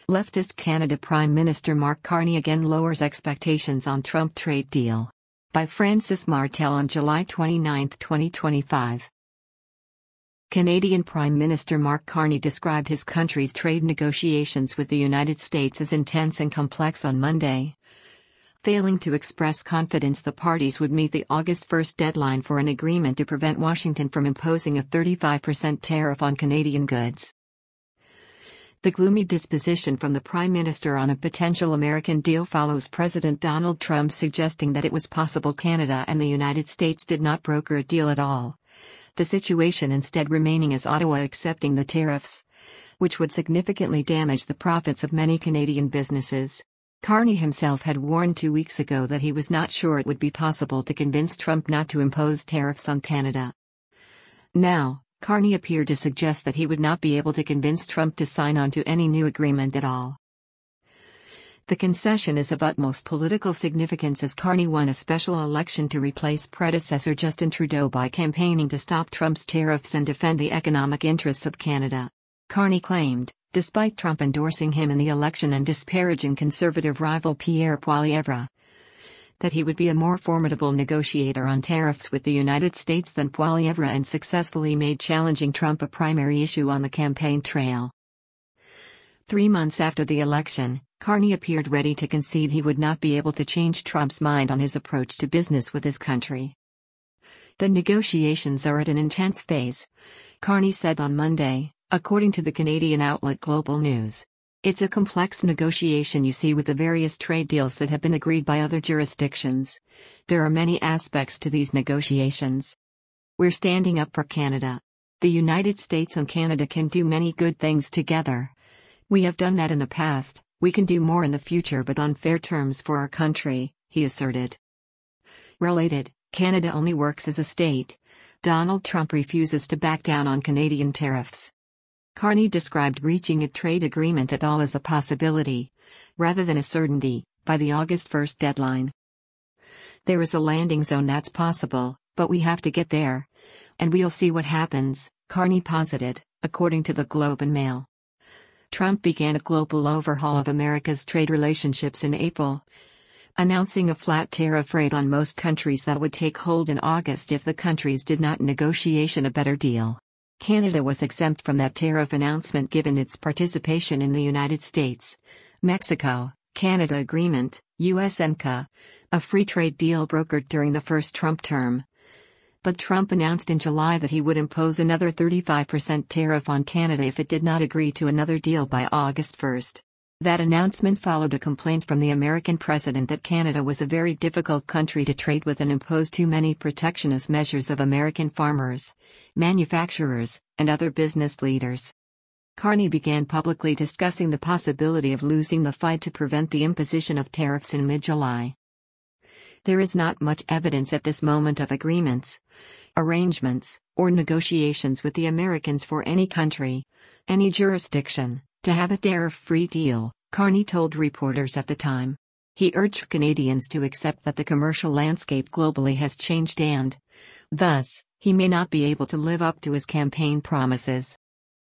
Leftist Canada Prime Minister Mark Carney again lowers expectations on Trump trade deal. By Francis Martel on July 29, 2025. Canadian Prime Minister Mark Carney described his country's trade negotiations with the United States as intense and complex on Monday, failing to express confidence the parties would meet the August 1 deadline for an agreement to prevent Washington from imposing a 35% tariff on Canadian goods. The gloomy disposition from the Prime Minister on a potential American deal follows President Donald Trump suggesting that it was possible Canada and the United States did not broker a deal at all, the situation instead remaining as Ottawa accepting the tariffs, which would significantly damage the profits of many Canadian businesses. Carney himself had warned 2 weeks ago that he was not sure it would be possible to convince Trump not to impose tariffs on Canada. Now, Carney appeared to suggest that he would not be able to convince Trump to sign on to any new agreement at all. The concession is of utmost political significance as Carney won a special election to replace predecessor Justin Trudeau by campaigning to stop Trump's tariffs and defend the economic interests of Canada. Carney claimed, despite Trump endorsing him in the election and disparaging conservative rival Pierre Poilievre, that he would be a more formidable negotiator on tariffs with the United States than Poilievre and successfully made challenging Trump a primary issue on the campaign trail. 3 months after the election, Carney appeared ready to concede he would not be able to change Trump's mind on his approach to business with his country. The negotiations are at an intense phase, Carney said on Monday, according to the Canadian outlet Global News. It's a complex negotiation you see with the various trade deals that have been agreed by other jurisdictions. There are many aspects to these negotiations. We're standing up for Canada. The United States and Canada can do many good things together. We have done that in the past, we can do more in the future but on fair terms for our country, he asserted. Related, Canada only works as a state. Donald Trump refuses to back down on Canadian tariffs. Carney described reaching a trade agreement at all as a possibility, rather than a certainty, by the August 1 deadline. There is a landing zone that's possible, but we have to get there. And we'll see what happens, Carney posited, according to the Globe and Mail. Trump began a global overhaul of America's trade relationships in April, announcing a flat tariff rate on most countries that would take hold in August if the countries did not negotiate a better deal. Canada was exempt from that tariff announcement given its participation in the United States, Mexico, Canada Agreement, USMCA, a free trade deal brokered during the first Trump term. But Trump announced in July that he would impose another 35% tariff on Canada if it did not agree to another deal by August 1. That announcement followed a complaint from the American president that Canada was a very difficult country to trade with and imposed too many protectionist measures of American farmers, manufacturers, and other business leaders. Carney began publicly discussing the possibility of losing the fight to prevent the imposition of tariffs in mid-July. There is not much evidence at this moment of agreements, arrangements, or negotiations with the Americans for any country, any jurisdiction, to have a tariff-free deal, Carney told reporters at the time. He urged Canadians to accept that the commercial landscape globally has changed and, thus, he may not be able to live up to his campaign promises.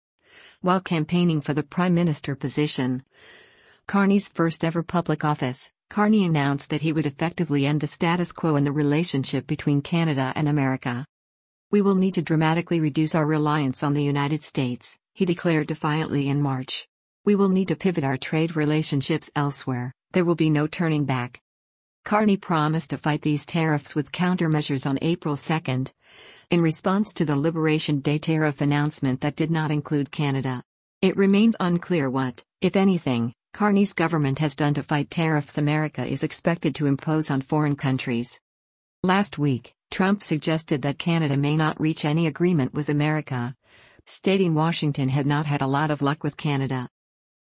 While campaigning for the Prime Minister position, Carney's first ever public office, Carney announced that he would effectively end the status quo in the relationship between Canada and America. We will need to dramatically reduce our reliance on the United States, he declared defiantly in March. We will need to pivot our trade relationships elsewhere, there will be no turning back. Carney promised to fight these tariffs with countermeasures on April 2, in response to the Liberation Day tariff announcement that did not include Canada. It remains unclear what, if anything, Carney's government has done to fight tariffs America is expected to impose on foreign countries. Last week, Trump suggested that Canada may not reach any agreement with America, stating Washington had not had a lot of luck with Canada.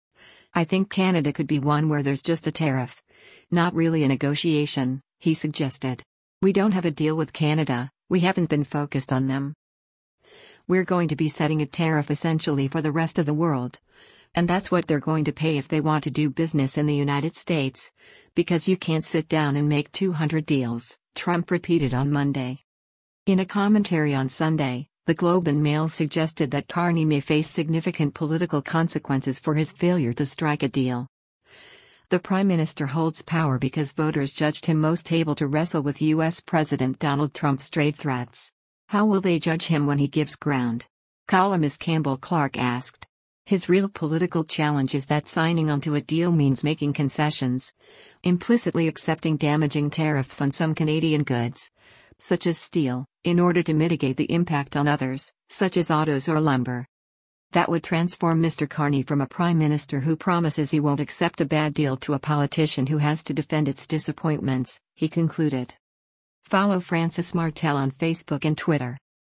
I think Canada could be one where there's just a tariff, not really a negotiation, he suggested. We don't have a deal with Canada, we haven't been focused on them. We're going to be setting a tariff essentially for the rest of the world. And that's what they're going to pay if they want to do business in the United States, because you can't sit down and make 200 deals, Trump repeated on Monday. In a commentary on Sunday, The Globe and Mail suggested that Carney may face significant political consequences for his failure to strike a deal. The Prime Minister holds power because voters judged him most able to wrestle with U.S. President Donald Trump's trade threats. How will they judge him when he gives ground? Columnist Campbell Clark asked. His real political challenge is that signing onto a deal means making concessions, implicitly accepting damaging tariffs on some Canadian goods, such as steel, in order to mitigate the impact on others, such as autos or lumber. That would transform Mr. Carney from a prime minister who promises he won't accept a bad deal to a politician who has to defend its disappointments, he concluded. Follow Francis Martel on Facebook and Twitter.